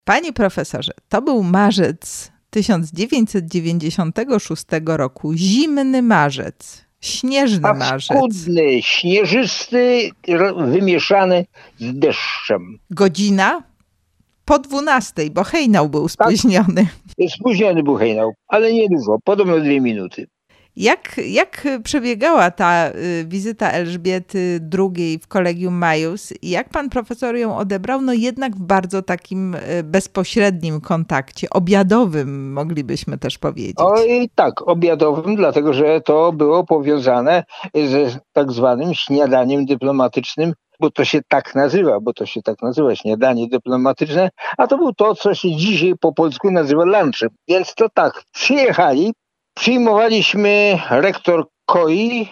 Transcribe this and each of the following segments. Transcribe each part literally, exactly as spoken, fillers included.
Panie profesorze, to był marzec tysiąc dziewięćset dziewięćdziesiątego szóstego roku. Zimny marzec, śnieżny marzec. Paskudny, śnieżysty, wymieszany z deszczem. Godzina? Po dwunastej, bo hejnał był spóźniony. Tak, spóźniony był hejnał, ale nie dużo, podobno dwie minuty. Jak, jak przebiegała ta y, wizyta Elżbiety drugiej w Collegium Maius i jak pan profesor ją odebrał? No jednak w bardzo takim y, bezpośrednim kontakcie, obiadowym moglibyśmy też powiedzieć. Oj tak, obiadowym, dlatego że to było powiązane z tak zwanym śniadaniem dyplomatycznym, bo to się tak nazywa, bo to się tak nazywa, śniadanie dyplomatyczne, a to było to, co się dzisiaj po polsku nazywa lunchem. Więc to tak, przyjechali, przyjmowaliśmy rektor Koi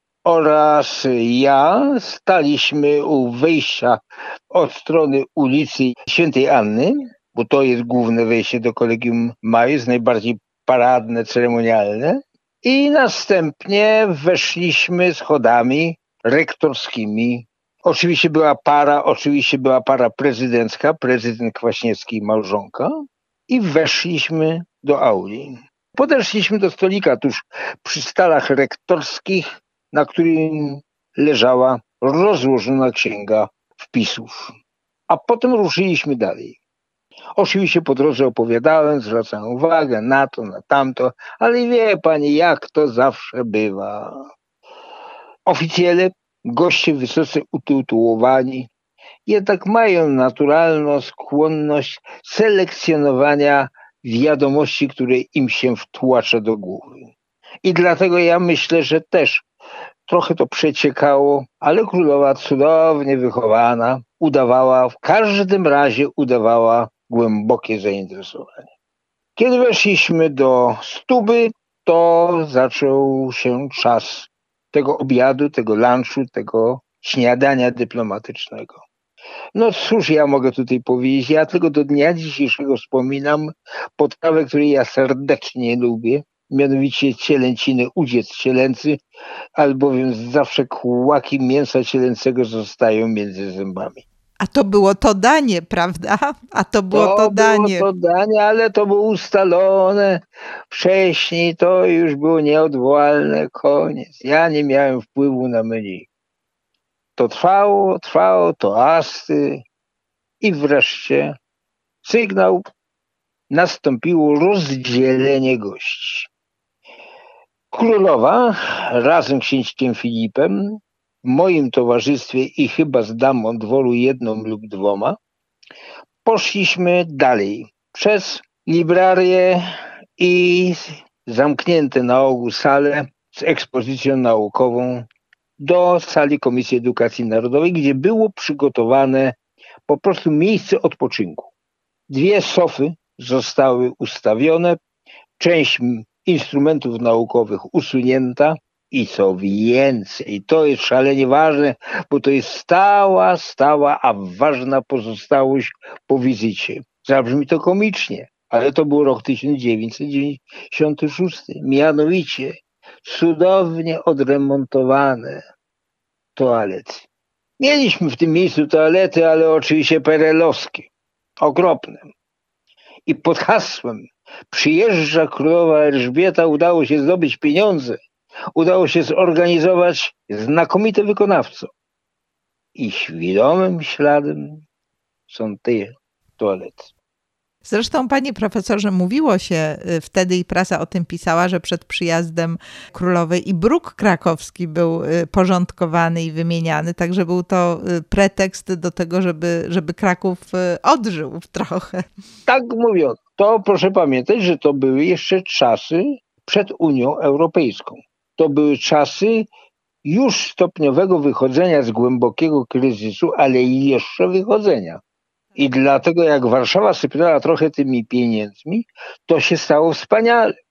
oraz ja, staliśmy u wejścia od strony ulicy Świętej Anny, bo to jest główne wejście do Collegium Maius, najbardziej paradne, ceremonialne. I następnie weszliśmy schodami rektorskimi. Oczywiście była para, oczywiście była para prezydencka, prezydent Kwaśniewski i małżonka. I weszliśmy do auli. Podeszliśmy do stolika tuż przy stalach rektorskich, na którym leżała rozłożona księga wpisów. A potem ruszyliśmy dalej. Oczywiście po drodze opowiadałem, zwracałem uwagę na to, na tamto, ale wie pani, jak to zawsze bywa. Oficjele, goście wysoce utytułowani, jednak mają naturalną skłonność selekcjonowania wiadomości, które im się wtłacza do głowy. I dlatego ja myślę, że też trochę to przeciekało, ale królowa cudownie wychowana udawała, w każdym razie udawała głębokie zainteresowanie. Kiedy weszliśmy do stuby, to zaczął się czas tego obiadu, tego lunchu, tego śniadania dyplomatycznego. No cóż ja mogę tutaj powiedzieć, ja tylko do dnia dzisiejszego wspominam potrawę, której ja serdecznie lubię, mianowicie cielęciny, udziec cielęcy, albowiem zawsze kłaki mięsa cielęcego zostają między zębami. A to było to danie, prawda? A to było to, to danie. Było to danie, ale to było ustalone wcześniej, to już było nieodwołalne, koniec. Ja nie miałem wpływu na menu. To trwało, trwało, toasty i wreszcie sygnał, nastąpiło rozdzielenie gości. Królowa razem z księciem Filipem, w moim towarzystwie i chyba z damą dworu jedną lub dwoma, poszliśmy dalej przez librarię i zamknięte na ogół salę z ekspozycją naukową do sali Komisji Edukacji Narodowej, gdzie było przygotowane po prostu miejsce odpoczynku. Dwie sofy zostały ustawione, część instrumentów naukowych usunięta i co więcej, to jest szalenie ważne, bo to jest stała, stała, a ważna pozostałość po wizycie. Zabrzmi to komicznie, ale to był rok tysiąc dziewięćset dziewięćdziesiąty szósty. Mianowicie cudownie odremontowane toalety. Mieliśmy w tym miejscu toalety, ale oczywiście perelowskie, okropne. I pod hasłem przyjeżdża królowa Elżbieta udało się zdobyć pieniądze, udało się zorganizować znakomite wykonawcą. I świadomym śladem są te toalety. Zresztą, panie profesorze, mówiło się wtedy i prasa o tym pisała, że przed przyjazdem królowej i bruk krakowski był porządkowany i wymieniany, także był to pretekst do tego, żeby, żeby Kraków odżył trochę. Tak mówią. To proszę pamiętać, że to były jeszcze czasy przed Unią Europejską. To były czasy już stopniowego wychodzenia z głębokiego kryzysu, ale jeszcze wychodzenia. I dlatego jak Warszawa sypnęła trochę tymi pieniędzmi, to się stało wspaniale.